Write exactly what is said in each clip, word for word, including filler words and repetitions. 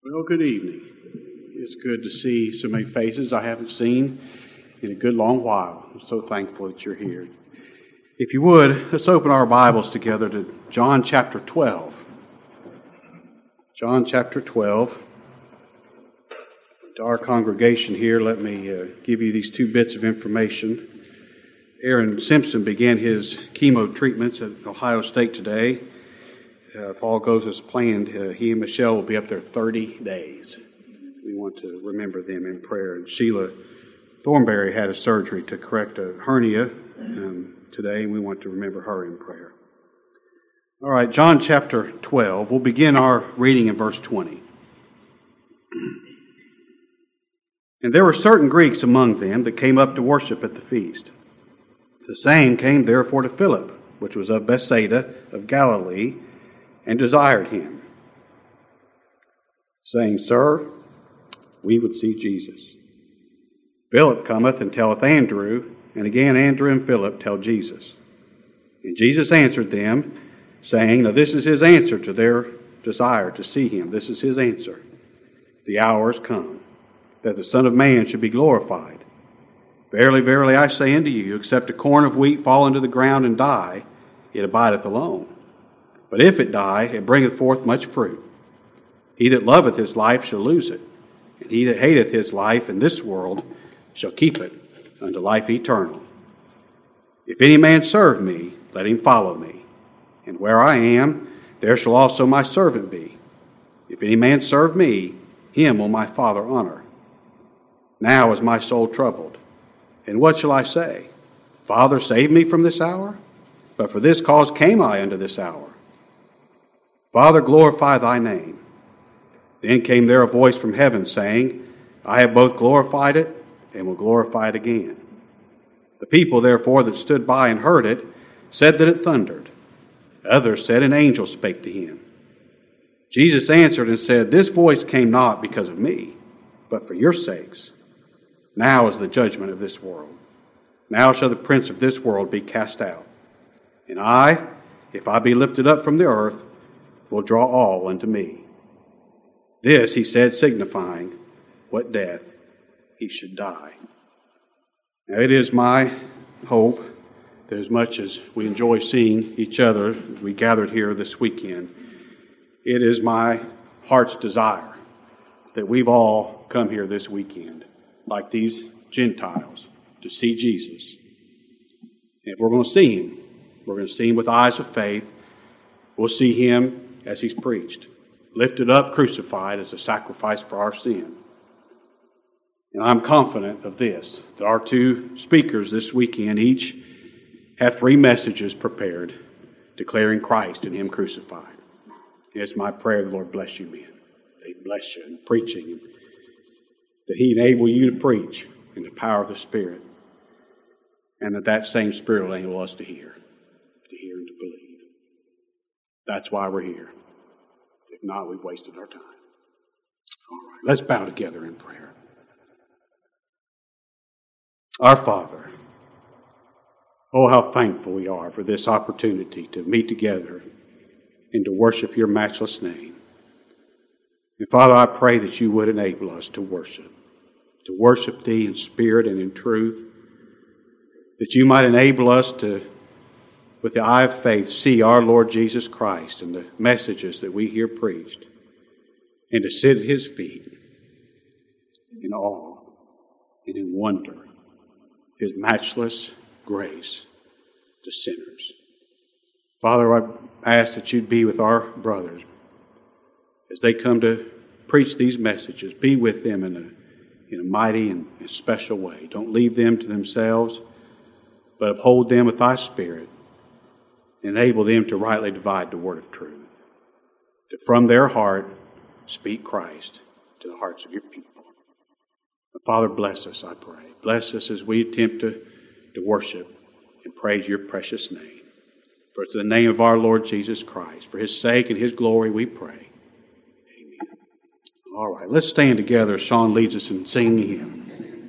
Well, good evening. It's good to see so many faces I haven't seen in a good long while. I'm so thankful that you're here. If you would, let's open our Bibles together to John chapter twelve. John chapter twelve. To our congregation here, let me uh, give you these two bits of information. Aaron Simpson began his chemo treatments at Ohio State today. Uh, if all goes as planned, uh, he and Michelle will be up there thirty days. We want to remember them in prayer. And Sheila Thornberry had a surgery to correct a hernia um, today, and we want to remember her in prayer. All right, John chapter twelve. We'll begin our reading in verse twenty. And there were certain Greeks among them that came up to worship at the feast. The same came therefore to Philip, which was of Bethsaida of Galilee, and desired him, saying, Sir, we would see Jesus. Philip cometh and telleth Andrew, and again Andrew and Philip tell Jesus. And Jesus answered them, saying, Now this is his answer to their desire to see him. This is his answer. The hour is come, that the Son of Man should be glorified. Verily, verily, I say unto you, except a corn of wheat fall into the ground and die, it abideth alone. But if it die, it bringeth forth much fruit. He that loveth his life shall lose it, and he that hateth his life in this world shall keep it unto life eternal. If any man serve me, let him follow me. And where I am, there shall also my servant be. If any man serve me, him will my Father honor. Now is my soul troubled. And what shall I say? Father, save me from this hour? But for this cause came I unto this hour. Father, glorify thy name. Then came there a voice from heaven, saying, I have both glorified it, and will glorify it again. The people, therefore, that stood by and heard it, said that it thundered. Others said, An angel spake to him. Jesus answered and said, This voice came not because of me, but for your sakes. Now is the judgment of this world. Now shall the prince of this world be cast out. And I, if I be lifted up from the earth, will draw all unto me. This he said, signifying what death he should die. Now it is my hope that as much as we enjoy seeing each other as we gathered here this weekend, it is my heart's desire that we've all come here this weekend, like these Gentiles, to see Jesus. And if we're going to see him, we're going to see him with eyes of faith. We'll see him as he's preached, lifted up, crucified as a sacrifice for our sin. And I'm confident of this, that our two speakers this weekend each have three messages prepared, declaring Christ and him crucified. And it's my prayer, the Lord bless you, men. They bless you in preaching, that he enable you to preach in the power of the Spirit, and that that same Spirit will enable us to hear, to hear and to believe. That's why we're here. If not, we've wasted our time. All right, let's bow together in prayer. Our Father, oh, how thankful we are for this opportunity to meet together and to worship your matchless name. And Father, I pray that you would enable us to worship, to worship thee in spirit and in truth, that you might enable us to, with the eye of faith, see our Lord Jesus Christ and the messages that we hear preached, and to sit at his feet in awe and in wonder of his matchless grace to sinners. Father, I ask that you'd be with our brothers as they come to preach these messages. Be with them in a, in a mighty and a special way. Don't leave them to themselves, but uphold them with thy Spirit. Enable them to rightly divide the word of truth, to from their heart speak Christ to the hearts of your people. And Father, bless us, I pray. Bless us as we attempt to, to worship and praise your precious name. For it's in the name of our Lord Jesus Christ, for his sake and his glory we pray. Amen. All right, let's stand together as Sean leads us in singing a hymn.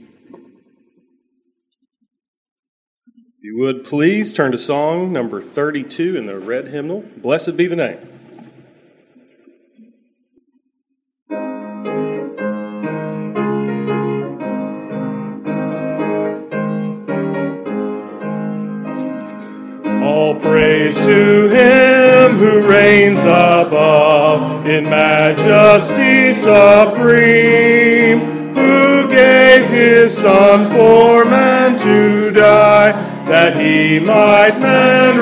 If you would please turn to song number thirty-two in the red hymnal, Blessed Be the Name. Praise to him who reigns above in majesty supreme, who gave his Son for man to die, that he might man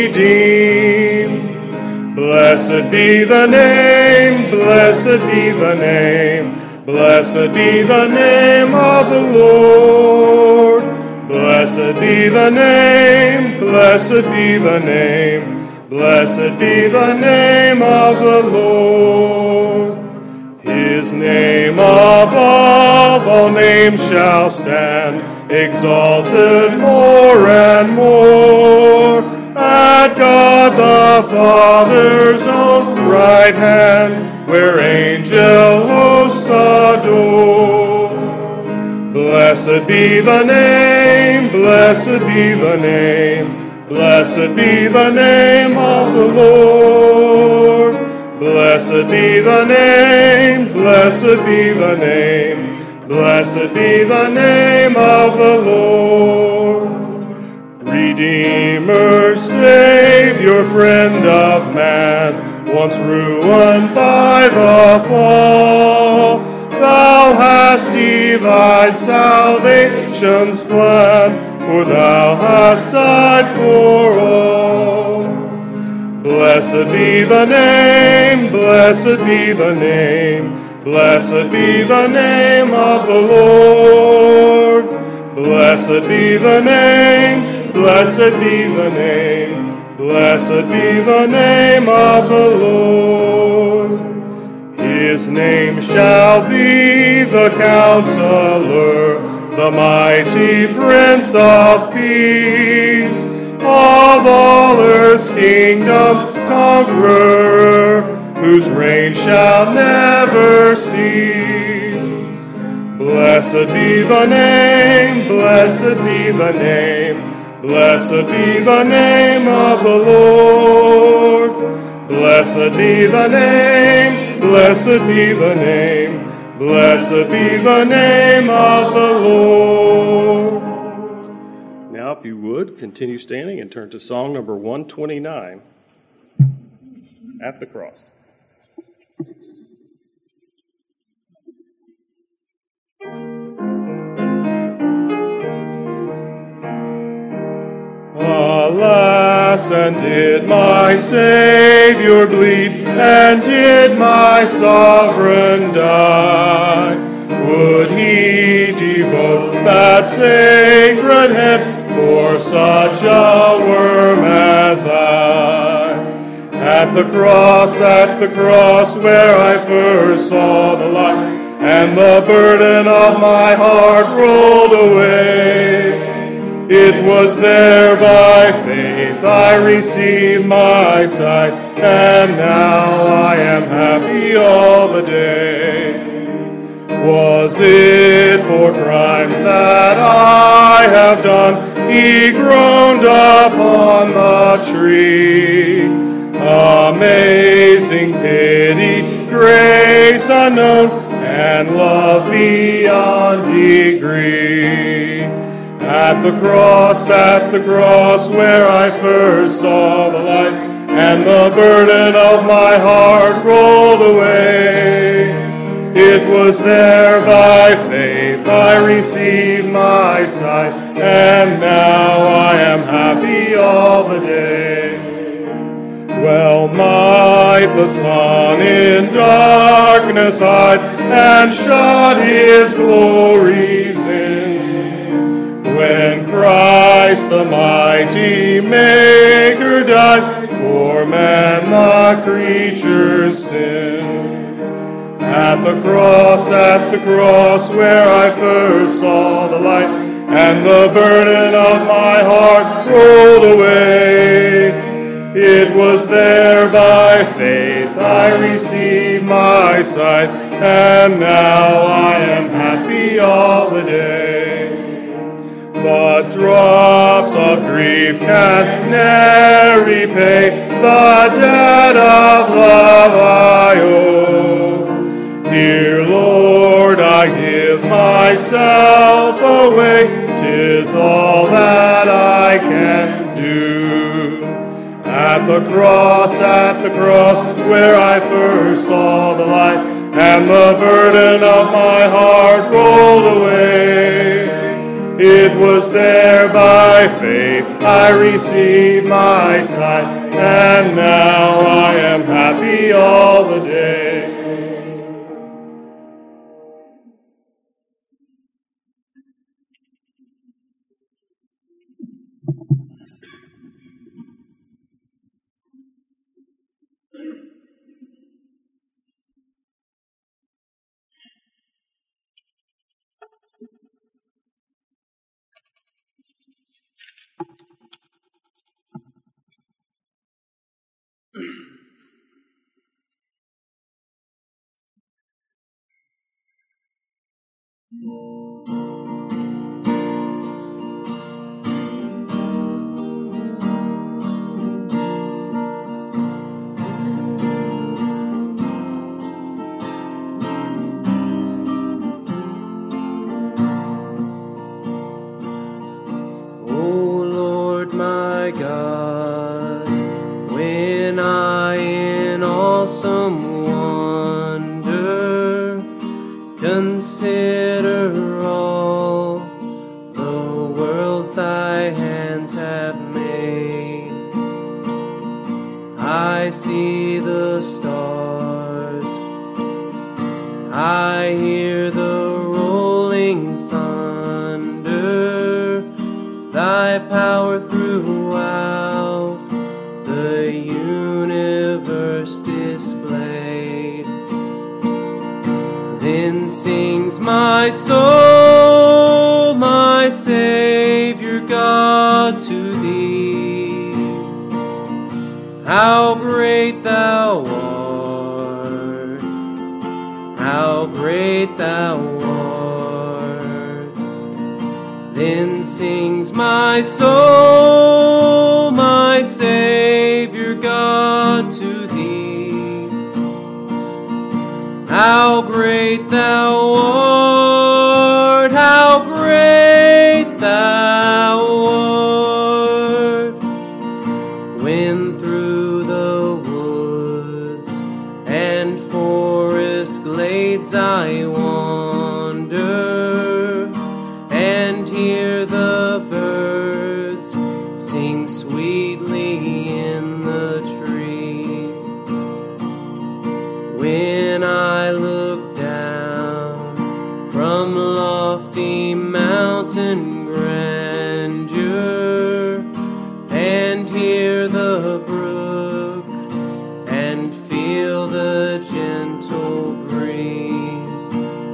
redeem. Blessed be the name, blessed be the name, blessed be the name of the Lord. Blessed be the name, blessed be the name, blessed be the name of the Lord. His name above all names shall stand, exalted more and more, at God the Father's own right hand, where angel hosts adore. Blessed be the name, blessed be the name, blessed be the name of the Lord. Blessed be the name, blessed be the name, blessed be the name of the Lord. Redeemer, Savior, friend of man, once ruined by the fall, thou hast devised salvation's plan, for thou hast died for all. Blessed be the name, blessed be the name, blessed be the name of the Lord. Blessed be the name, blessed be the name, blessed be the name of the Lord. His name shall be the Counselor, the mighty Prince of Peace, of all earth's kingdoms conqueror, whose reign shall never cease. Blessed be the name, blessed be the name, blessed be the name of the Lord. Blessed be the name, blessed be the name, blessed be the name of the Lord. Now, if you would, continue standing and turn to song number one twenty-nine, At the Cross. Alas, and did my Savior bleed, and did my Sovereign die? Would he devote that sacred head for such a worm as I? At the cross, at the cross, where I first saw the light, and the burden of my heart rolled away, it was there by faith I received my sight, and now I am happy all the day. Was it for crimes that I have done, he groaned upon the tree? Amazing pity, grace unknown, and love beyond degree. At the cross, at the cross, where I first saw the light, and the burden of my heart rolled away, it was there by faith I received my sight, and now I am happy all the day. Well might the sun in darkness hide, and shut his glories in, when Christ the mighty Maker died for man the creature's sin. At the cross, at the cross, where I first saw the light, and the burden of my heart rolled away, it was there by faith I received my sight, and now I am happy all the day. But drops of grief can ne'er repay the debt of love I owe. Here, Lord, I give myself away, 'tis all that I can do. At the cross, at the cross, where I first saw the light, and the burden of my heart rolled away. It was there by faith I received my sight, and now I am happy all the day. Consider all the worlds thy hands have made. I see the stars, I hear the rolling thunder, thy power throughout the universe displayed. Then sings my soul, my Savior God, to thee. How great thou art, how great thou art. Then sings my soul, my Savior God, to thee. How great thou art, how great thou art. When through the woods and forest glades I wander and hear the birds sing sweetly in the trees, when I look down from lofty mountain grandeur and hear the brook and feel the gentle breeze,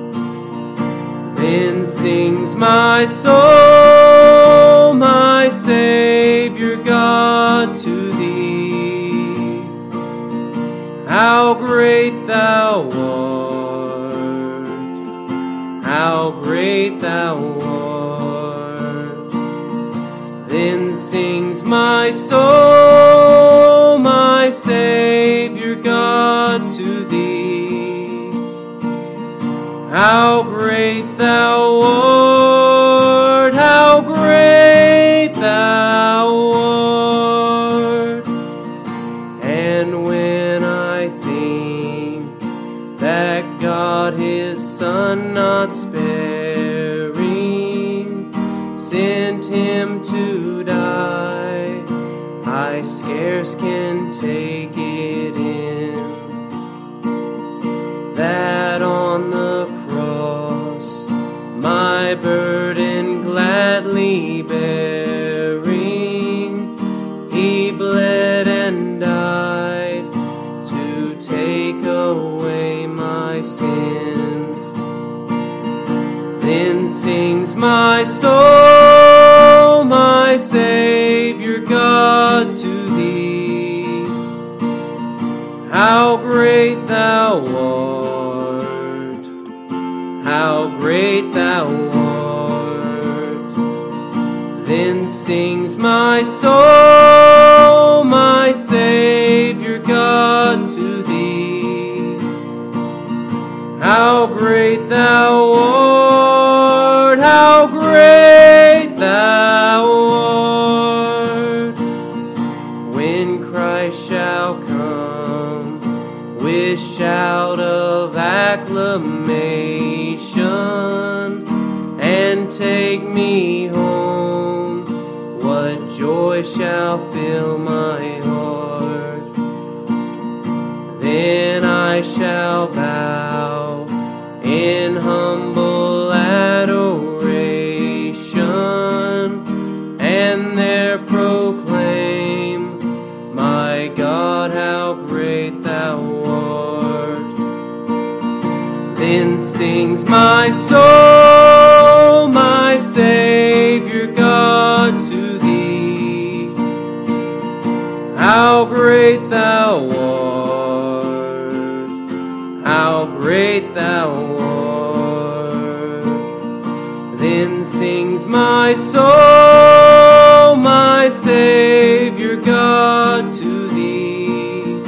then sings my soul, my Savior God, to thee. How great thou art, how great thou art. Then sings my soul, my Savior God, to thee. How great thou art, how great thou art. And when I think that God his Son not sparing sent him to die, I scarce can take it in, that on the cross my burden gladly bearing, he bled and died to take away my sin. Then sings my soul, my Savior God, to thee. How great thou art, how great thou art. Then sings my soul, my Savior God, to thee. How great thou art, how great thou art. When Christ acclamation and take me home. What joy shall fill my heart? Then I shall bow in humble adoration and there proclaim, my God, how great thou art. Then sings my soul, my Savior God, to thee. How great thou art, how great thou art. Then sings my soul, my Savior God, to thee.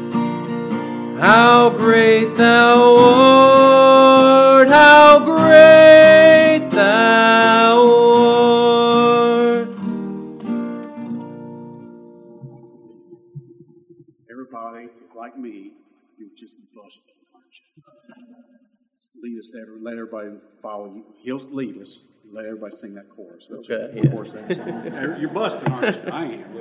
How great thou art, how great thou art. Everybody is like me. You're just busted, aren't you? Lead us, ever, let everybody follow you. He'll lead us. Let everybody sing that chorus. Okay, of course, that's you're busting, aren't you? I am.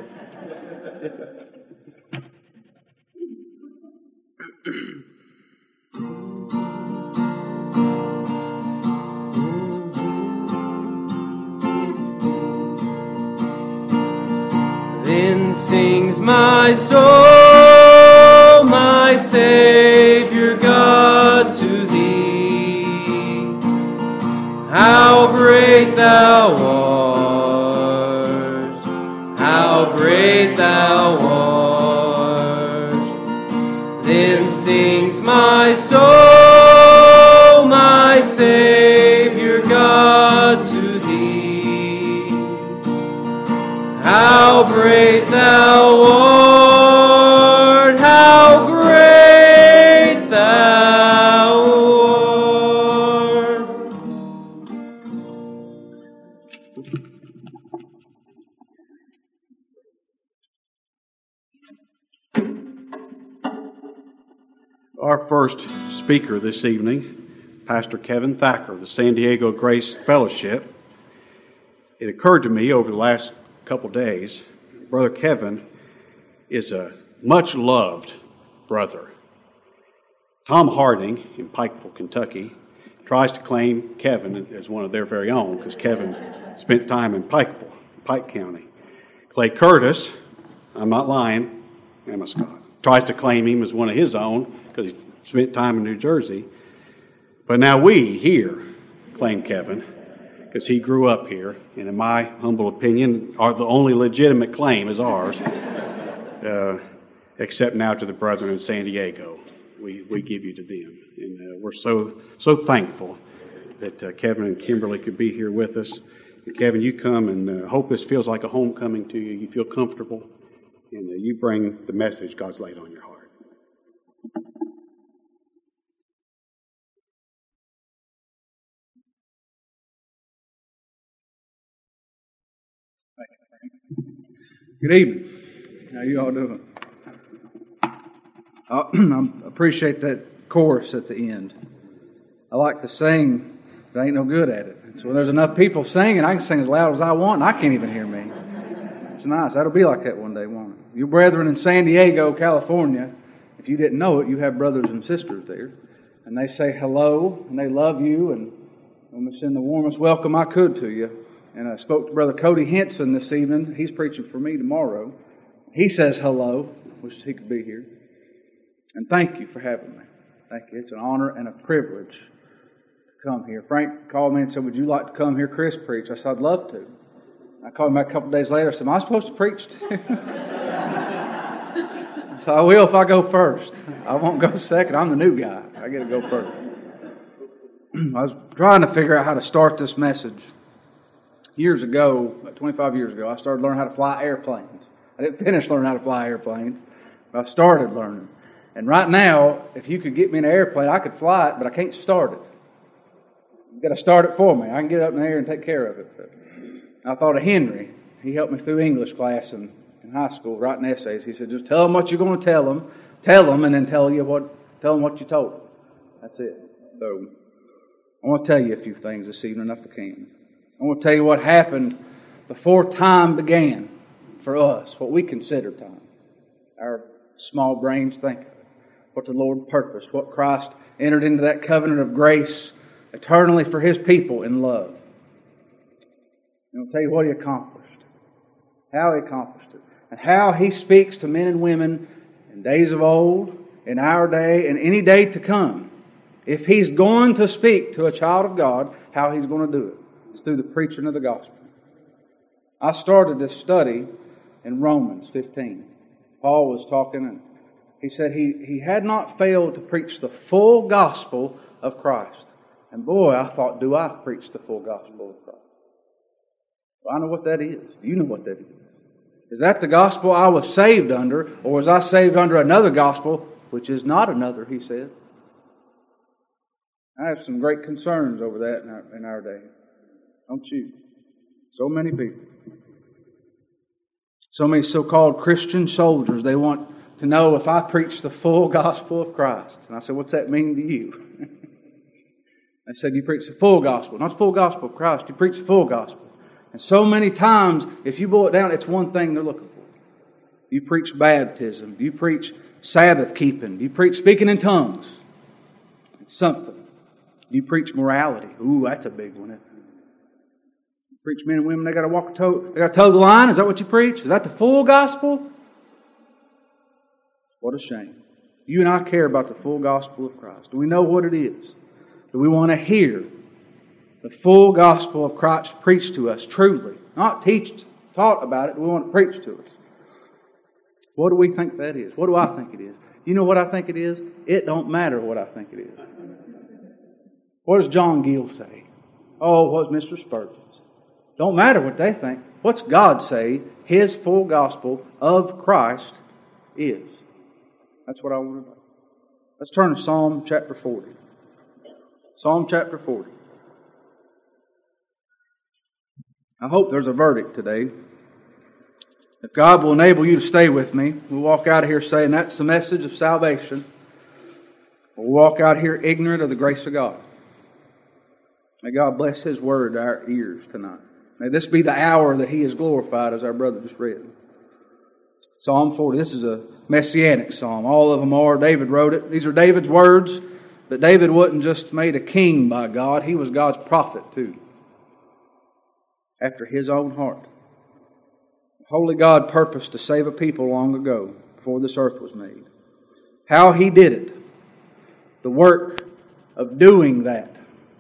Then sings my soul, my Savior God, to thee. How great thou art, how great thou art. Then sings my soul, my Savior God, to thee. How great thou art, how great thou art. Our first speaker this evening, Pastor Kevin Thacker of the San Diego Grace Fellowship. It occurred to me over the last couple days, Brother Kevin is a much-loved brother. Tom Harding in Pikeville, Kentucky, tries to claim Kevin as one of their very own because Kevin spent time in Pikeville, Pike County. Clay Curtis, I'm not lying, Emma Scott, tries to claim him as one of his own because he spent time in New Jersey. But now we here claim Kevin because he grew up here, and in my humble opinion, are the only legitimate claim is ours, uh, except now to the brethren in San Diego. We we give you to them, and uh, we're so so thankful that uh, Kevin and Kimberly could be here with us. And Kevin, you come, and uh, hope this feels like a homecoming to you. You feel comfortable, and uh, you bring the message God's laid on your heart. Good evening. How you all doing? I appreciate that chorus at the end. I like to sing, but I ain't no good at it. So when there's enough people singing, I can sing as loud as I want, and I can't even hear me. It's nice. That'll be like that one day, won't it? You brethren in San Diego, California, if you didn't know it, you have brothers and sisters there. And they say hello, and they love you, and I'm going to send the warmest welcome I could to you. And I spoke to Brother Cody Henson this evening. He's preaching for me tomorrow. He says hello, wishes he could be here. And thank you for having me. Thank you. It's an honor and a privilege to come here. Frank called me and said, would you like to come hear Chris preach? I said, I'd love to. I called him back a couple of days later. I said, am I supposed to preach too? So I will if I go first. I won't go second. I'm the new guy. I get to go first. I was trying to figure out how to start this message. Years ago, about twenty-five years ago, I started learning how to fly airplanes. I didn't finish learning how to fly airplanes, but I started learning. And right now, if you could get me in an airplane, I could fly it, but I can't start it. You've got to start it for me. I can get up in the air and take care of it. But I thought of Henry. He helped me through English class in, in high school, writing essays. He said, just tell them what you're going to tell them, tell them, and then tell you what, tell them what you told them. That's it. So, I want to tell you a few things this evening if I can. I want to tell you what happened before time began for us, what we consider time. Our small brains think of it. What the Lord purposed, what Christ entered into that covenant of grace eternally for His people in love. And I'll tell you what He accomplished, how He accomplished it, and how He speaks to men and women in days of old, in our day, and any day to come. If He's going to speak to a child of God, how He's going to do it. It's through the preaching of the gospel. I started this study in Romans fifteen. Paul was talking and he said he, he had not failed to preach the full gospel of Christ. And boy, I thought, do I preach the full gospel of Christ? Well, I know what that is. You know what that is. Is that the gospel I was saved under, or was I saved under another gospel, which is not another, he said? I have some great concerns over that in our, in our day. Don't you? So many people. So many so-called Christian soldiers, they want to know if I preach the full gospel of Christ. And I said, what's that mean to you? They said, you preach the full gospel. Not the full gospel of Christ, you preach the full gospel. And so many times, if you boil it down, it's one thing they're looking for. You preach baptism. You preach Sabbath keeping. You preach speaking in tongues. It's something. You preach morality. Ooh, that's a big one. You preach men and women, they got to walk toe, they got to toe the line. Is that what you preach? Is that the full gospel? What a shame. You and I care about the full gospel of Christ. Do we know what it is? Do we want to hear the full gospel of Christ preached to us truly? Not teach, taught about it. We want it preached to us. What do we think that is? What do I think it is? You know what I think it is? It don't matter what I think it is. What does John Gill say? Oh, what's Mister Spurgeon's? Don't matter what they think. What's God say His full gospel of Christ is? That's what I want to know. Let's turn to Psalm chapter forty. Psalm chapter forty. I hope there's a verdict today. If God will enable you to stay with me, we'll walk out of here saying that's the message of salvation. We'll walk out here ignorant of the grace of God. May God bless His word to our ears tonight. May this be the hour that He is glorified, as our brother just read. Psalm forty. This is a messianic psalm. All of them are. David wrote it. These are David's words. But David wasn't just made a king by God. He was God's prophet too. After His own heart. Holy God purposed to save a people long ago, before this earth was made. How He did it. The work of doing that.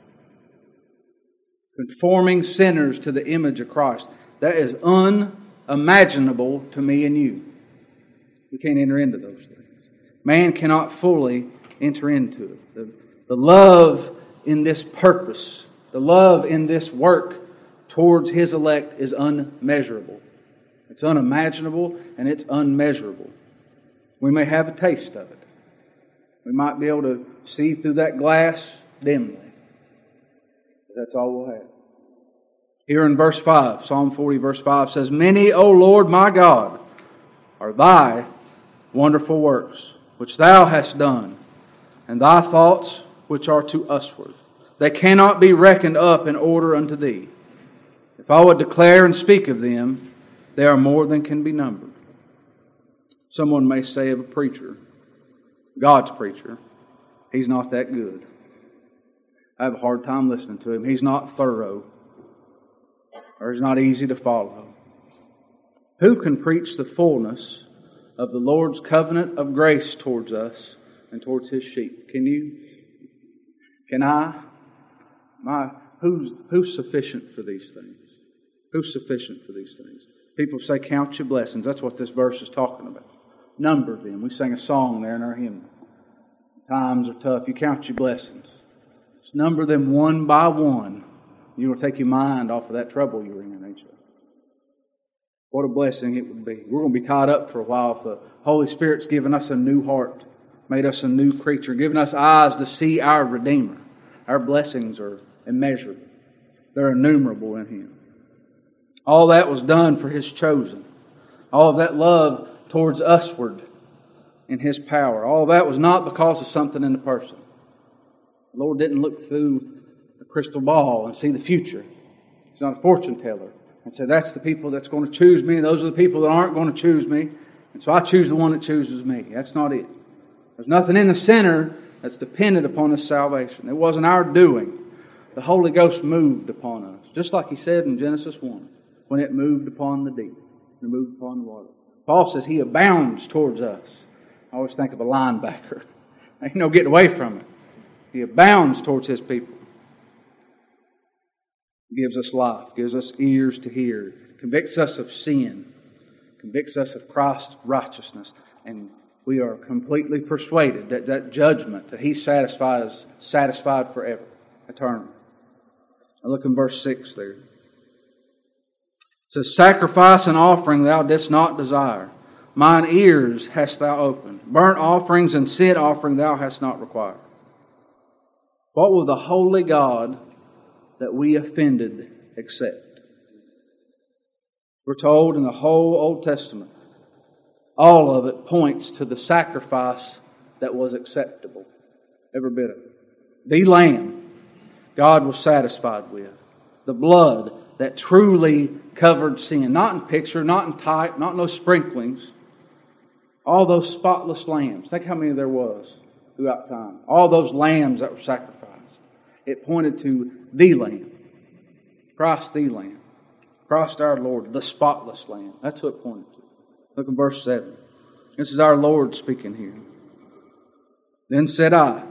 Conforming sinners to the image of Christ. That is unimaginable to me and you. We can't enter into those things. Man cannot fully enter into it. The, the love in this purpose, the love in this work towards His elect is unmeasurable. It's unimaginable and it's unmeasurable. We may have a taste of it. We might be able to see through that glass dimly. But that's all we'll have. Here in verse five, Psalm forty verse five says, Many, O Lord my God, are Thy wonderful works, which Thou hast done, and Thy thoughts which are to usward. They cannot be reckoned up in order unto Thee. If I would declare and speak of them, they are more than can be numbered. Someone may say of a preacher, God's preacher, he's not that good. I have a hard time listening to him. He's not thorough, or he's not easy to follow. Who can preach the fullness of the Lord's covenant of grace towards us and towards His sheep? Can you? Can I? My, who's, who's sufficient for these things? Who's sufficient for these things? People say, count your blessings. That's what this verse is talking about. Number them. We sang a song there in our hymn. Times are tough. You count your blessings. Just number them one by one. You will take your mind off of that trouble you're in, ain't you? What a blessing it would be. We're going to be tied up for a while if the Holy Spirit's given us a new heart, made us a new creature, given us eyes to see our Redeemer. Our blessings are immeasurable. They're innumerable in Him. All that was done for His chosen. All of that love towards usward in His power. All of that was not because of something in the person. The Lord didn't look through a crystal ball and see the future. He's not a fortune teller and say, that's the people that's going to choose me, and those are the people that aren't going to choose me, and so I choose the one that chooses me. That's not it. There's nothing in the center that's dependent upon this salvation. It wasn't our doing. The Holy Ghost moved upon us, just like He said in Genesis one, when it moved upon the deep, it moved upon the water. Paul says He abounds towards us. I always think of a linebacker. Ain't no getting away from it. He abounds towards His people. Gives us life, gives us ears to hear, convicts us of sin, convicts us of Christ's righteousness, and we are completely persuaded that that judgment that He satisfies, satisfied forever, eternal. Now look in verse six there. It says, sacrifice and offering thou didst not desire. Mine ears hast thou opened. Burnt offerings and sin offering thou hast not required. What will the holy God that we offended accept? We're told in the whole Old Testament, all of it points to the sacrifice that was acceptable. Every bit of it. The Lamb God was satisfied with. The blood that truly covered sin. Not in picture, not in type, not in those sprinklings. All those spotless lambs. Think how many there was throughout time. All those lambs that were sacrificed. It pointed to the Lamb. Christ the Lamb. Christ our Lord, the spotless Lamb. That's what it pointed to. Look at verse seven. This is our Lord speaking here. Then said I,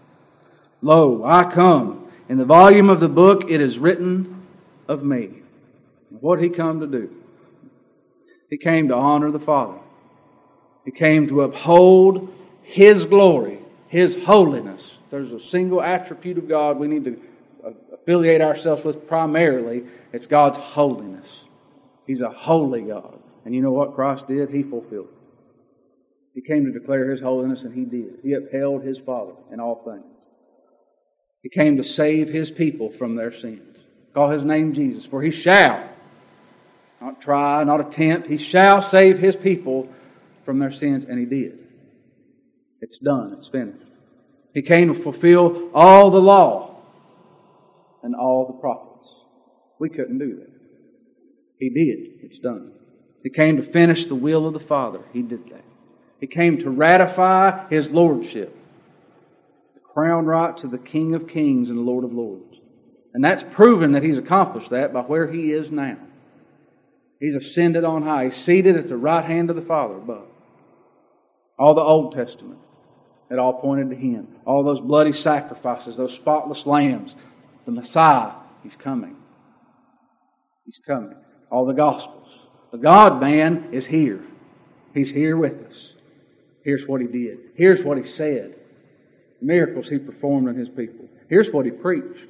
Lo, I come. In the volume of the book it is written of me. What did He come to do? He came to honor the Father. He came to uphold His glory, His holiness. There's a single attribute of God we need to affiliate ourselves with primarily. It's God's holiness. He's a holy God. And you know what Christ did? He fulfilled it. He came to declare His holiness, and He did. He upheld His Father in all things. He came to save His people from their sins. Call His name Jesus, for He shall, not try, not attempt, He shall save His people from their sins, and He did. It's done. It's finished. He came to fulfill all the law and all the prophets. We couldn't do that. He did. It's done. He came to finish the will of the Father. He did that. He came to ratify His lordship. The crown rights of the King of Kings and the Lord of Lords. And that's proven that He's accomplished that by where He is now. He's ascended on high. He's seated at the right hand of the Father above. All the Old Testament, it all pointed to Him. All those bloody sacrifices, those spotless lambs, the Messiah, He's coming. He's coming. All the Gospels. The God-man is here. He's here with us. Here's what He did. Here's what He said. The miracles He performed in His people. Here's what He preached.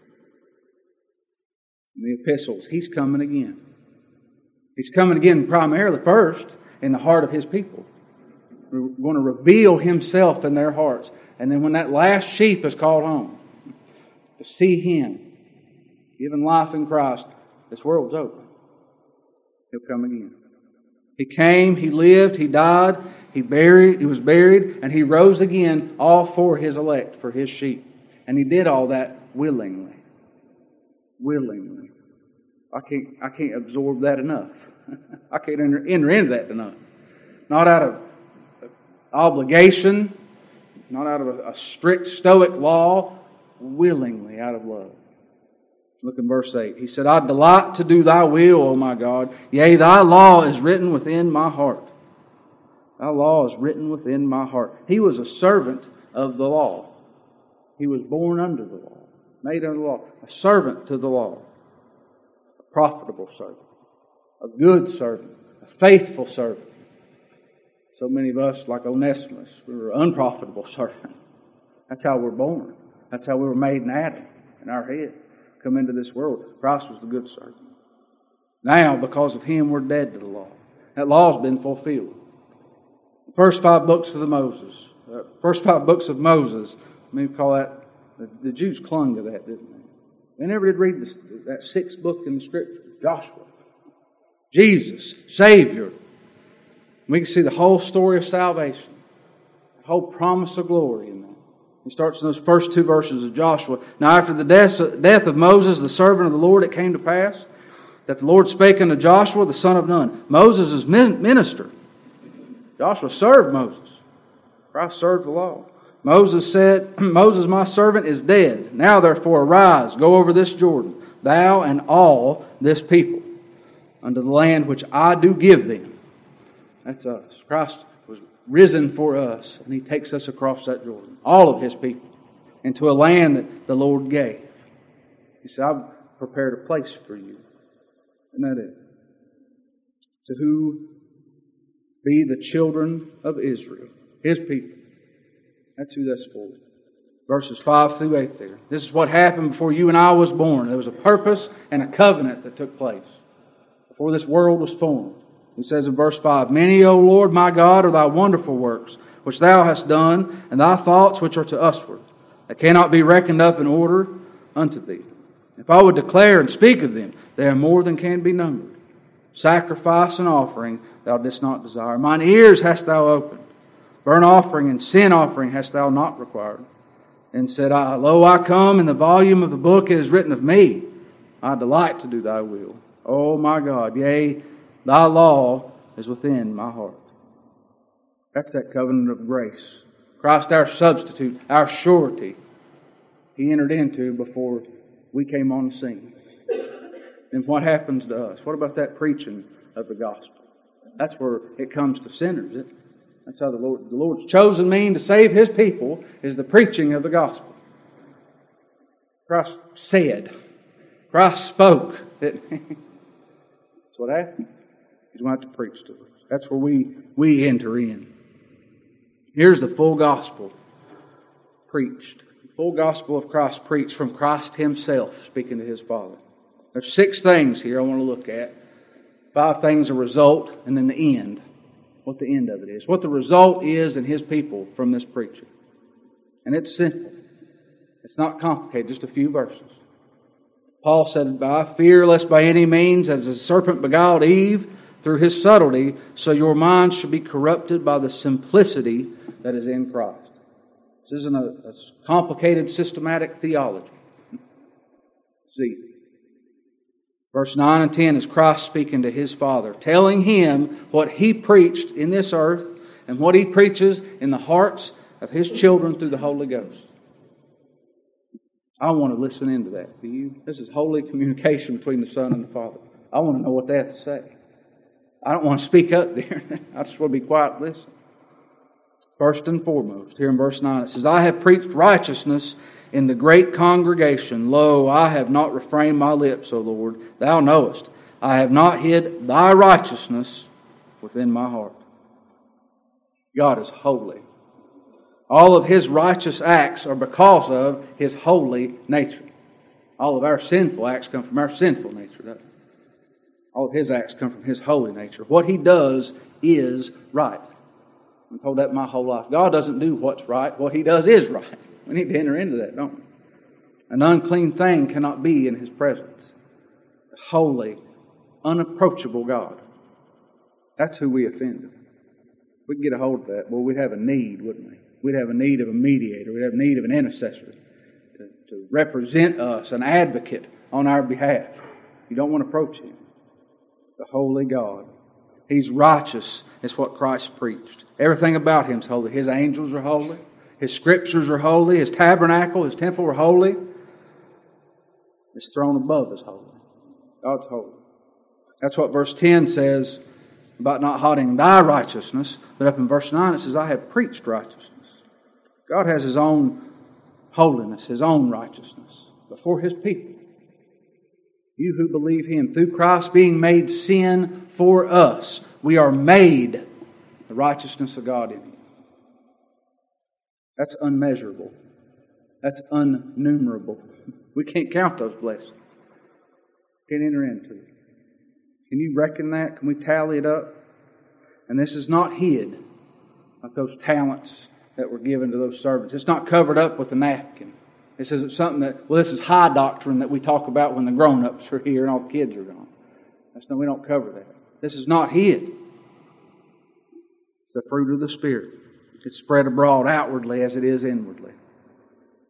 In the epistles, He's coming again. He's coming again primarily first in the heart of His people. We're going to reveal Himself in their hearts. And then when that last sheep is called home, to see Him, given life in Christ, this world's over. He'll come again. He came, He lived, He died, He buried, He was buried, and He rose again, all for His elect, for His sheep. And He did all that willingly. Willingly. I can't, I can't absorb that enough. I can't enter, enter into that enough. Not out of obligation, not out of a, a strict stoic law, willingly out of love. Look in verse eight. He said, I delight to do Thy will, O my God. Yea, Thy law is written within my heart. Thy law is written within my heart. He was a servant of the law. He was born under the law, made under the law. A servant to the law. A profitable servant. A good servant. A faithful servant. So many of us, like Onesimus, we were an unprofitable servant. That's how we're born. That's how we were made in Adam, in our head. Come into this world. Christ was the good servant. Now, because of Him, we're dead to the law. That law's been fulfilled. The first five books of the Moses, uh, first five books of Moses, I mean, we call that, the, the Jews clung to that, didn't they? They never did read this, that sixth book in the Scripture, Joshua. Jesus, Savior. We can see the whole story of salvation, the whole promise of glory in that. He starts in those first two verses of Joshua. Now after the death death of Moses, the servant of the Lord, it came to pass that the Lord spake unto Joshua, the son of Nun. Moses is minister. Joshua served Moses. Christ served the law. Moses said, Moses, my servant, is dead. Now therefore arise, go over this Jordan, thou and all this people, unto the land which I do give them. That's us. Christ was risen for us, and He takes us across that Jordan, all of His people, into a land that the Lord gave. He said, I've prepared a place for you. Isn't that it? To who be the children of Israel, His people. That's who that's for. Verses five through eight there. This is what happened before you and I was born. There was a purpose and a covenant that took place before this world was formed. He says in verse five, Many, O Lord, my God, are thy wonderful works, which thou hast done, and thy thoughts which are to usward, that cannot be reckoned up in order unto thee. If I would declare and speak of them, they are more than can be numbered. Sacrifice and offering thou didst not desire. Mine ears hast thou opened. Burnt offering and sin offering hast thou not required. And said I, Lo, I come, in the volume of the book it is written of me. I delight to do thy will. O my God, yea, thy law is within my heart. That's that covenant of grace. Christ our substitute, our surety, He entered into before we came on the scene. And what happens to us? What about that preaching of the gospel? That's where it comes to sinners, isn't it? That's how the Lord, the Lord's chosen mean to save His people is the preaching of the gospel. Christ said, Christ spoke. That's what happened. He's going to have to preach to us. That's where we, we enter in. Here's the full gospel preached. The full gospel of Christ preached from Christ Himself, speaking to His Father. There's six things here I want to look at. Five things a result, and then the end. What the end of it is. What the result is in His people from this preaching. And it's simple. It's not complicated, just a few verses. Paul said, by fear lest by any means, as the serpent beguiled Eve through his subtlety, so your minds should be corrupted by the simplicity that is in Christ. This isn't a, a complicated systematic theology. See, verse nine and ten is Christ speaking to His Father, telling Him what He preached in this earth and what He preaches in the hearts of His children through the Holy Ghost. I want to listen into that. Do you? This is holy communication between the Son and the Father. I want to know what they have to say. I don't want to speak up there. I just want to be quiet and listen. First and foremost, here in verse nine, it says, I have preached righteousness in the great congregation. Lo, I have not refrained my lips, O Lord. Thou knowest. I have not hid thy righteousness within my heart. God is holy. All of His righteous acts are because of His holy nature. All of our sinful acts come from our sinful nature, doesn't it? All of His acts come from His holy nature. What He does is right. I'm told that my whole life. God doesn't do what's right. What He does is right. We need to enter into that, don't we? An unclean thing cannot be in His presence. A holy, unapproachable God. That's who we offended. If we could get a hold of that, well, we'd have a need, wouldn't we? We'd have a need of a mediator. We'd have a need of an intercessor to, to represent us, an advocate on our behalf. You don't want to approach Him. The holy God. He's righteous, is what Christ preached. Everything about Him is holy. His angels are holy. His scriptures are holy. His tabernacle, His temple are holy. His throne above is holy. God's holy. That's what verse ten says about not hiding thy righteousness. But up in verse nine it says, I have preached righteousness. God has His own holiness, His own righteousness before His people. You who believe Him, through Christ being made sin for us, we are made the righteousness of God in Him. That's unmeasurable. That's unnumerable. We can't count those blessings. Can't enter into it. Can you reckon that? Can we tally it up? And this is not hid, like those talents that were given to those servants. It's not covered up with a napkin. This isn't something that, well, this is high doctrine that we talk about when the grown-ups are here and all the kids are gone. That's no, we don't cover that. This is not hid. It's the fruit of the Spirit. It's spread abroad outwardly as it is inwardly.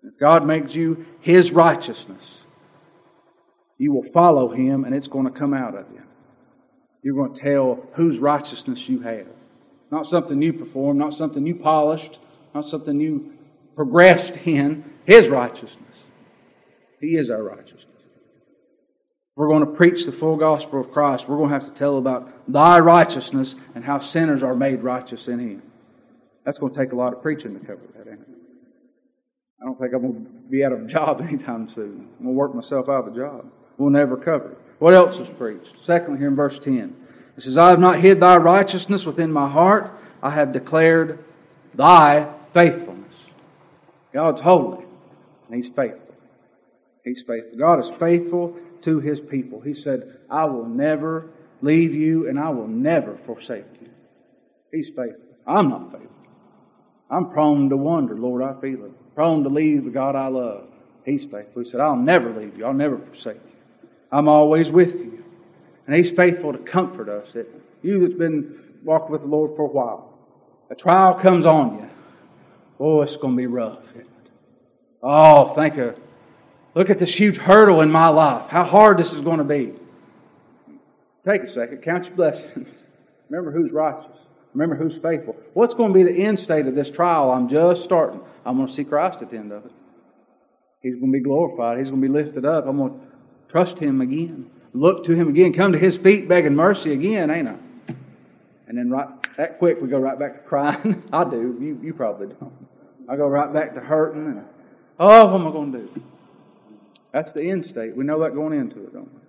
If God makes you His righteousness, you will follow Him and it's going to come out of you. You're going to tell whose righteousness you have. Not something you performed, not something you polished, not something you progressed in. His righteousness. He is our righteousness. If we're going to preach the full gospel of Christ, we're going to have to tell about Thy righteousness and how sinners are made righteous in Him. That's going to take a lot of preaching to cover that, ain't it? I don't think I'm going to be out of a job anytime soon. I'm going to work myself out of a job. We'll never cover it. What else is preached? Secondly, here in verse ten. It says, I have not hid Thy righteousness within my heart. I have declared Thy faithfulness. God's holy, and He's faithful. He's faithful. God is faithful to His people. He said, I will never leave you, and I will never forsake you. He's faithful. I'm not faithful. I'm prone to wonder, Lord, I feel it. Prone to leave the God I love. He's faithful. He said, I'll never leave you. I'll never forsake you. I'm always with you. And He's faithful to comfort us. That you that's been walking with the Lord for a while, a trial comes on you. Oh, it's going to be rough. Isn't it? Oh, think of, look at this huge hurdle in my life. How hard this is going to be. Take a second. Count your blessings. Remember who's righteous. Remember who's faithful. What's going to be the end state of this trial? I'm just starting. I'm going to see Christ at the end of it. He's going to be glorified. He's going to be lifted up. I'm going to trust Him again. Look to Him again. Come to His feet begging mercy again, ain't I? And then right that quick we go right back to crying. I do. You, you probably don't. I go right back to hurting. And oh, what am I going to do? That's the end state. We know that going into it, don't we?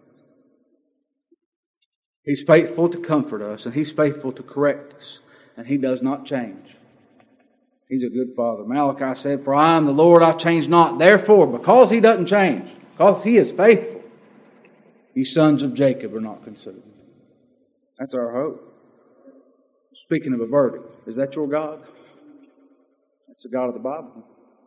He's faithful to comfort us, and He's faithful to correct us, and He does not change. He's a good Father. Malachi said, for I am the Lord, I change not. Therefore, because He doesn't change, because He is faithful, ye sons of Jacob are not consumed. That's our hope. Speaking of a verdict, is that your God? That's the God of the Bible.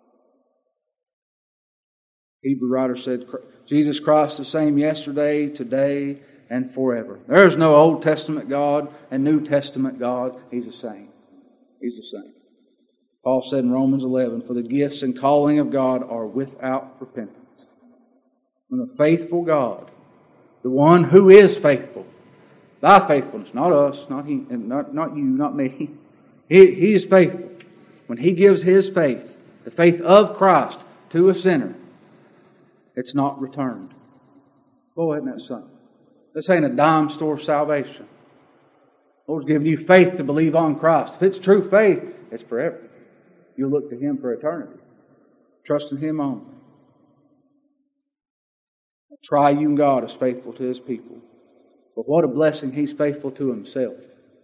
Hebrew writer said, Jesus Christ the same yesterday, today, and forever. There is no Old Testament God and New Testament God. He's the same. He's the same. Paul said in Romans eleven, for the gifts and calling of God are without repentance. And the faithful God, the one who is faithful, Thy faithfulness, not us, not he, not, not you, not me. He, he is faithful. When He gives His faith, the faith of Christ, to a sinner, it's not returned. Boy, isn't that something? This ain't a dime store salvation. The Lord's giving you faith to believe on Christ. If it's true faith, it's forever. You'll look to Him for eternity. Trust in Him only. The triune God is faithful to His people. But what a blessing He's faithful to Himself.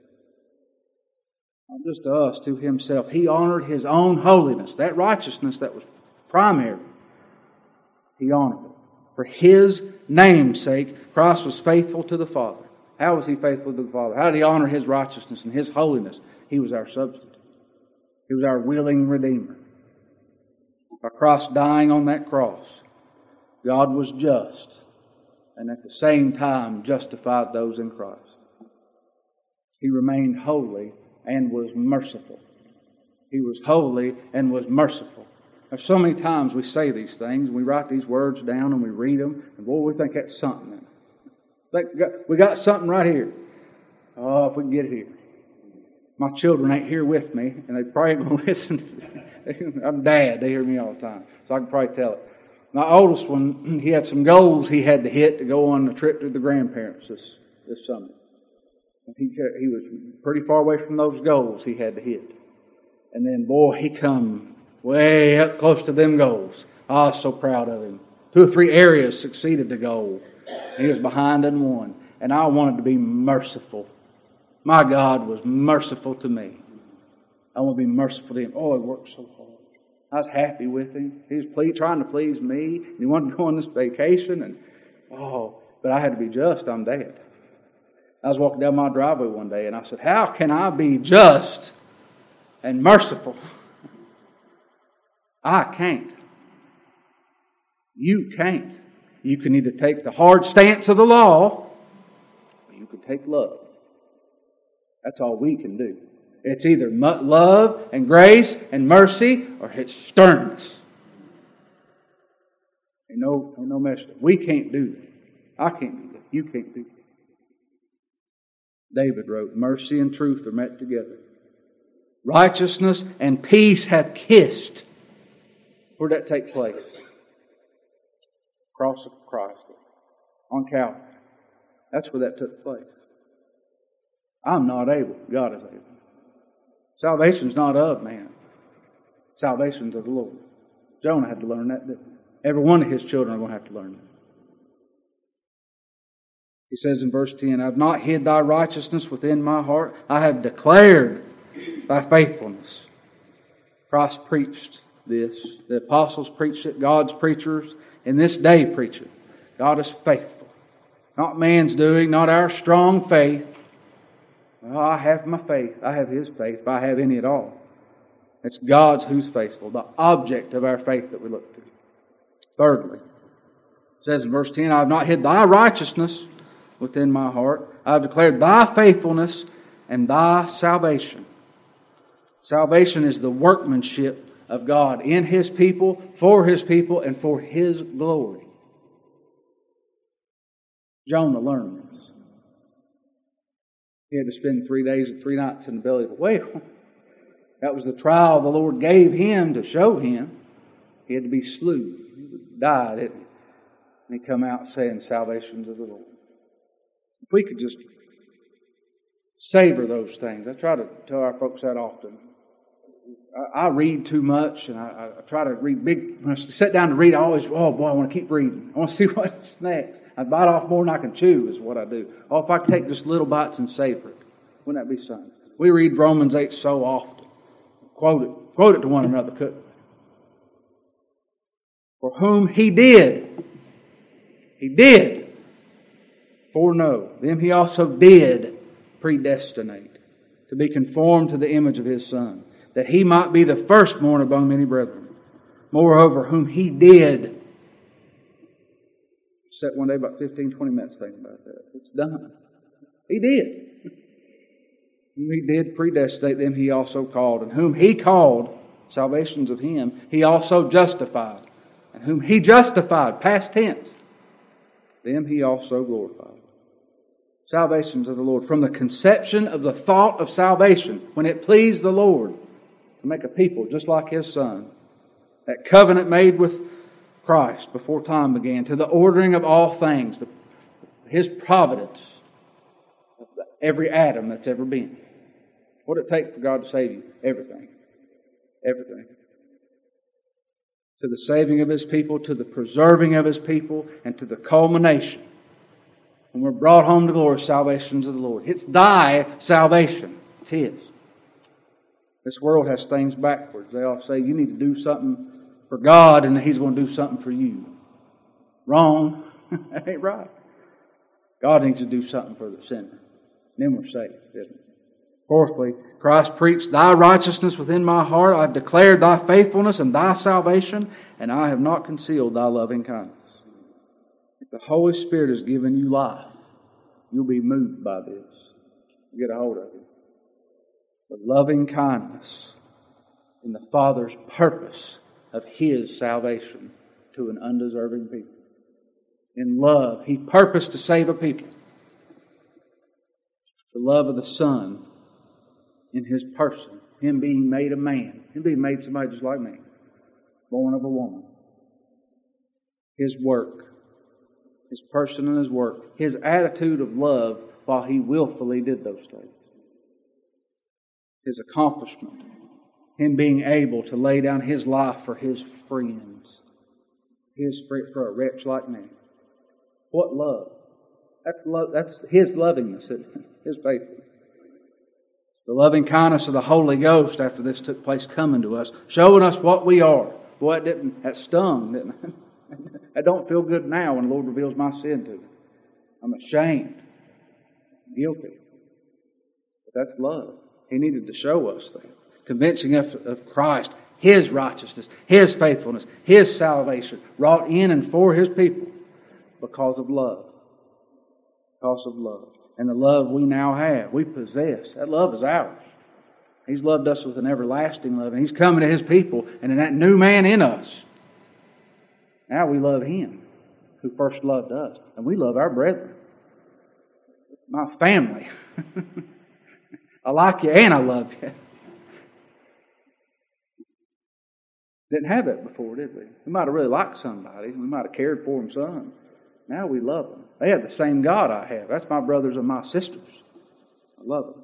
Not just to us, to Himself. He honored His own holiness. That righteousness that was primary. He honored it. For His name's sake, Christ was faithful to the Father. How was He faithful to the Father? How did He honor His righteousness and His holiness? He was our substitute. He was our willing Redeemer. By Christ dying on that cross, God was just and at the same time justified those in Christ. He remained holy and was merciful. He was holy and was merciful. There's so many times we say these things, and we write these words down and we read them, and boy, we think that's something. We got something right here. Oh, if we can get it here. My children ain't here with me, and they probably ain't going to listen. I'm dad. They hear me all the time, so I can probably tell it. My oldest one, he had some goals he had to hit to go on a trip to the grandparents this, this summer. And he, he was pretty far away from those goals he had to hit. And then, boy, he come way up close to them goals. I was so proud of him. Two or three areas succeeded the goal. He was behind in one. And I wanted to be merciful. My God was merciful to me. I want to be merciful to him. Oh, he worked so hard. I was happy with him. He was ple- trying to please me. And he wanted to go on this vacation. And oh, but I had to be just. I'm dad. I was walking down my driveway one day and I said, how can I be just and merciful? I can't. You can't. You can either take the hard stance of the law or you can take love. That's all we can do. It's either love and grace and mercy or it's sternness. no, ain't no mess. We can't do that. I can't do that. You can't do that. David wrote, mercy and truth are met together. Righteousness and peace have kissed. Where'd that take place? Cross of Christ. On Calvary. That's where that took place. I'm not able. God is able. Salvation's not of man. Salvation's of the Lord. Jonah had to learn that, didn't he? Every one of his children are going to have to learn that. He says in verse ten, I have not hid thy righteousness within my heart. I have declared thy faithfulness. Christ preached this. The apostles preached it. God's preachers in this day preach it. God is faithful. Not man's doing, not our strong faith. Well, I have my faith. I have His faith, if I have any at all. It's God's who's faithful, the object of our faith that we look to. Thirdly, it says in verse ten, I have not hid thy righteousness within my heart. I have declared thy faithfulness and thy salvation. Salvation is the workmanship of God in His people, for His people, and for His glory. Jonah learned this. He had to spend three days and three nights in the belly of a whale. That was the trial the Lord gave him to show him. He had to be slew. He would die, didn't he? And he come out saying, salvation's of the Lord. If we could just savor those things. I try to tell our folks that often. I, I read too much, and I, I try to read big. When I sit down to read, I always, oh boy, I want to keep reading. I want to see what's next. I bite off more than I can chew is what I do. Oh, if I could take just little bites and savor it, wouldn't that be something? We read Romans eight so often. Quote it, quote it to one another, couldn't we? For whom He did, He did foreknow, them He also did predestinate to be conformed to the image of His Son, that He might be the firstborn among many brethren. Moreover, whom He did. Sat one day about fifteen, twenty minutes thinking about that. It's done. He did. Whom He did predestinate, them He also called. And whom He called, salvation's of Him, He also justified. And whom He justified, past tense, them He also glorified. Salvation's of the Lord. From the conception of the thought of salvation, when it pleased the Lord to make a people just like His Son, that covenant made with Christ before time began, to the ordering of all things, the, His providence of every atom that's ever been. What did it take for God to save you? Everything. Everything. To the saving of His people, to the preserving of His people, and to the culmination. When we're brought home to glory, salvations of the Lord. It's thy salvation. It's His. This world has things backwards. They all say you need to do something for God and He's going to do something for you. Wrong. That ain't right. God needs to do something for the sinner. Then we're saved, isn't it? Fourthly, Christ preached, thy righteousness within my heart. I have declared thy faithfulness and thy salvation, and I have not concealed thy loving kindness. If the Holy Spirit has given you life, you'll be moved by this. Get a hold of it. The loving kindness in the Father's purpose of His salvation to an undeserving people. In love, He purposed to save a people. The love of the Son in His person, Him being made a man, Him being made somebody just like me, born of a woman. His work, His person and His work, His attitude of love while He willfully did those things. His accomplishment, Him being able to lay down His life for His friends, His for a wretch like me. What love! That's love. That's His lovingness, His faithfulness. The loving kindness of the Holy Ghost after this took place coming to us, showing us what we are. Boy, it didn't, that stung, didn't it? That don't feel good now when the Lord reveals my sin to me. I'm ashamed, guilty. But that's love. He needed to show us that. Convincing us of Christ, His righteousness, His faithfulness, His salvation, wrought in and for His people because of love. Because of love. And the love we now have, we possess. That love is ours. He's loved us with an everlasting love. And He's coming to His people and in that new man in us. Now we love Him who first loved us. And we love our brethren. My family. I like you and I love you. Didn't have that before, did we? We might have really liked somebody. We might have cared for them some. Now we love them. They have the same God I have. That's my brothers and my sisters. I love them.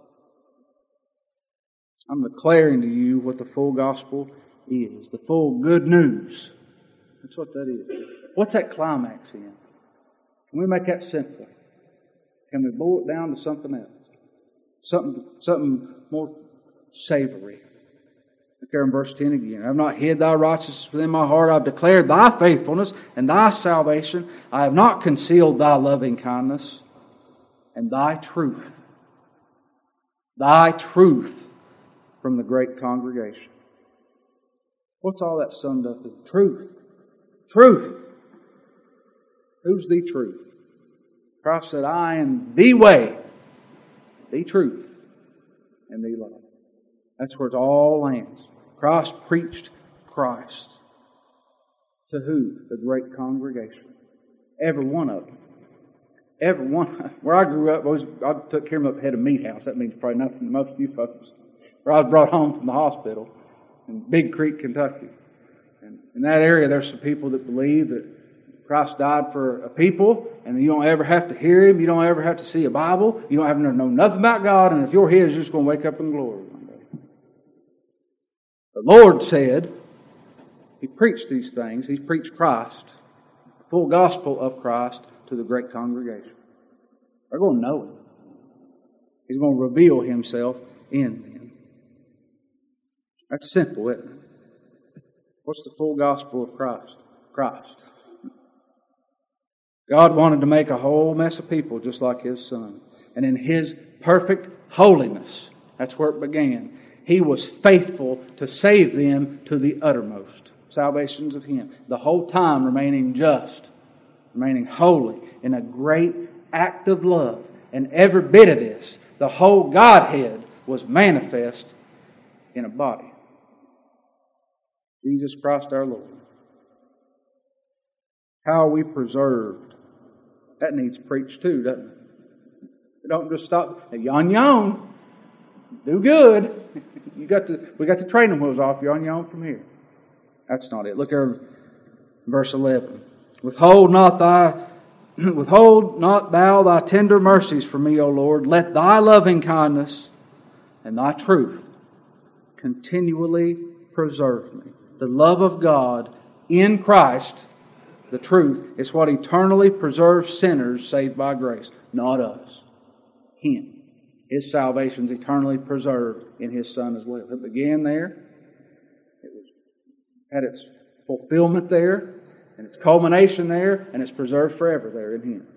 I'm declaring to you what the full gospel is. The full good news. That's what that is. What's that climax in? Can we make that simpler? Can we boil it down to something else? Something, something more savory. Look there in verse ten again. I have not hid thy righteousness within my heart. I have declared thy faithfulness and thy salvation. I have not concealed thy loving kindness and thy truth. Thy truth from the great congregation. What's all that summed up in? Truth. Truth. Who's the truth? Christ said, I am the way, the truth, and the life. That's where it all lands. Christ preached Christ. To who? The great congregation. Every one of them. Every one. Where I grew up, I, was, I took care of them up head of meat house. That means probably nothing to most of you folks. Where I was brought home from the hospital in Big Creek, Kentucky. And in that area, there's some people that believe that Christ died for a people, and you don't ever have to hear Him. You don't ever have to see a Bible. You don't have to know nothing about God, and if you're His, you're just going to wake up in glory one day. The Lord said, He preached these things. He preached Christ, the full gospel of Christ, to the great congregation. They're going to know Him. He's going to reveal Himself in them. That's simple, isn't it? What's the full gospel of Christ? Christ. God wanted to make a whole mess of people just like His Son. And in His perfect holiness, that's where it began, He was faithful to save them to the uttermost. Salvations of Him. The whole time remaining just, remaining holy, in a great act of love. And every bit of this, the whole Godhead was manifest in a body. Jesus Christ our Lord. How are we preserved? That needs preached too, doesn't it? We don't just stop, yon yon, do good. You got to, we got the training wheels off, yon yon from here. That's not it. Look at verse eleven. Withhold not thy, withhold not thou thy tender mercies from me, O Lord. Let thy loving kindness and thy truth continually preserve me. The love of God in Christ, the truth, is what eternally preserves sinners saved by grace, not us. Him. His salvation is eternally preserved in His Son as well. It began there. It was, had its fulfillment there, and its culmination there, and it's preserved forever there in Him.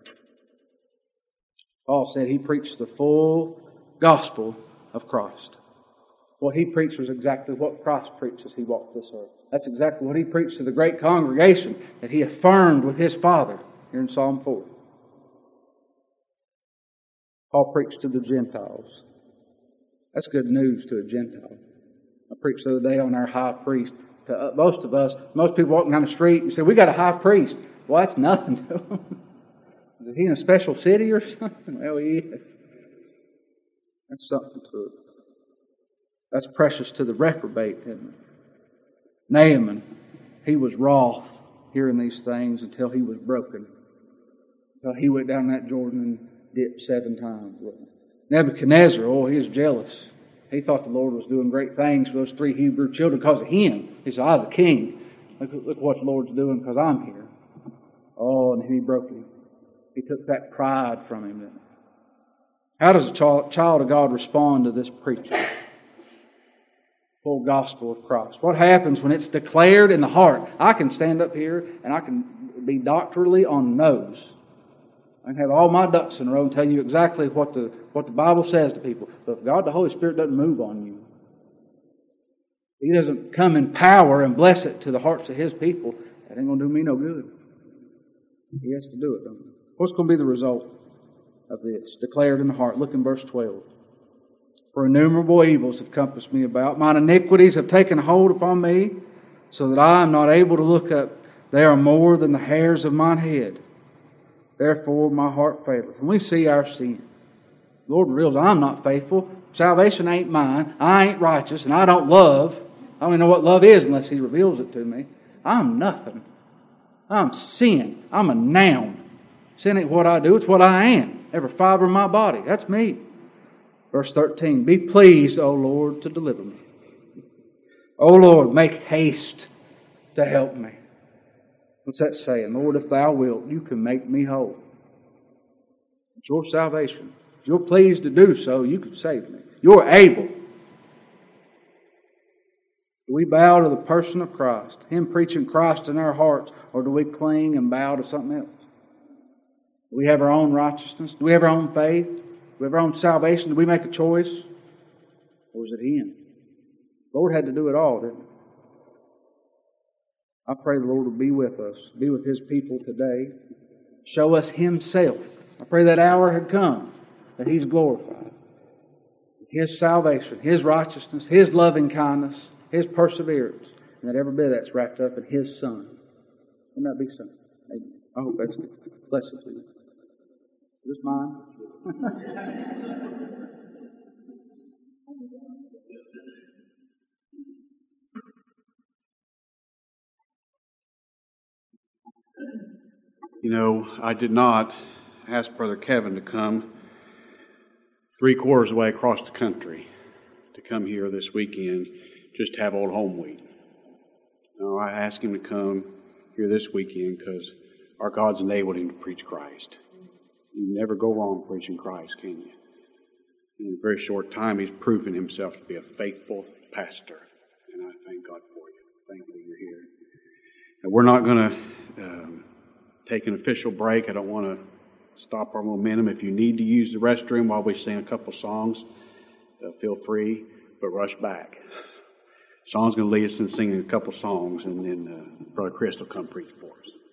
Paul said he preached the full gospel of Christ. What he preached was exactly what Christ preached as He walked this earth. That's exactly what He preached to the great congregation that He affirmed with His Father here in Psalm four. Paul preached to the Gentiles. That's good news to a Gentile. I preached the other day on our high priest. To most of us, most people walking down the street and say, we got a high priest. Well, that's nothing to him. Is he in a special city or something? Well, he is. That's something to it. That's precious to the reprobate, isn't it? Naaman, he was wroth hearing these things until he was broken. Until he went down that Jordan and dipped seven times. Nebuchadnezzar, oh, he was jealous. He thought the Lord was doing great things for those three Hebrew children because of him. He said, I was a king. Look, look what the Lord's doing because I'm here. Oh, and he broke him. He took that pride from him. How does a child of God respond to this preaching? Full gospel of Christ. What happens when it's declared in the heart? I can stand up here and I can be doctrinally on the nose. I can have all my ducks in a row and tell you exactly what the what the Bible says to people. But if God, the Holy Spirit, doesn't move on you, He doesn't come in power and bless it to the hearts of His people, that ain't going to do me no good. He has to do it, don't he? What's going to be the result of this? Declared in the heart. Look in verse twelve. For innumerable evils have compassed me about. Mine iniquities have taken hold upon me, so that I am not able to look up They are more than the hairs of mine head. Therefore my heart faileth. When we see our sin, Lord reveals I'm not faithful. Salvation ain't mine. I ain't righteous, and I don't love. I don't even know what love is unless He reveals it to me. I'm nothing. I'm sin. I'm a noun. Sin ain't what I do, it's what I am. Every fiber of my body. That's me. Verse thirteen, be pleased, O Lord, to deliver me. O Lord, make haste to help me. What's that saying? Lord, if Thou wilt, You can make me whole. It's Your salvation. If You're pleased to do so, You can save me. You're able. Do we bow to the person of Christ, Him preaching Christ in our hearts, or do we cling and bow to something else? Do we have our own righteousness? Do we have our own faith? Do we have our own salvation? Do we make a choice? Or is it Him? The Lord had to do it all, didn't He? I pray the Lord will be with us, be with His people today. Show us Himself. I pray that hour had come, that He's glorified. His salvation, His righteousness, His loving kindness, His perseverance, and that every bit of that's wrapped up in His Son. Wouldn't that be something? Amen. I hope that's good. Bless it to you. Is this mine? You know, I did not ask Brother Kevin to come three quarters of the way across the country to come here this weekend just to have Old Home Week. No, I asked him to come here this weekend because our God's enabled him to preach Christ. You never go wrong preaching Christ, can you? In a very short time, he's proven himself to be a faithful pastor. And I thank God for you. Thankful you're here. And we're not going to um, take an official break. I don't want to stop our momentum. If you need to use the restroom while we sing a couple songs, uh, feel free, but rush back. Sean's going to lead us in singing a couple songs, and then uh, Brother Chris will come preach for us.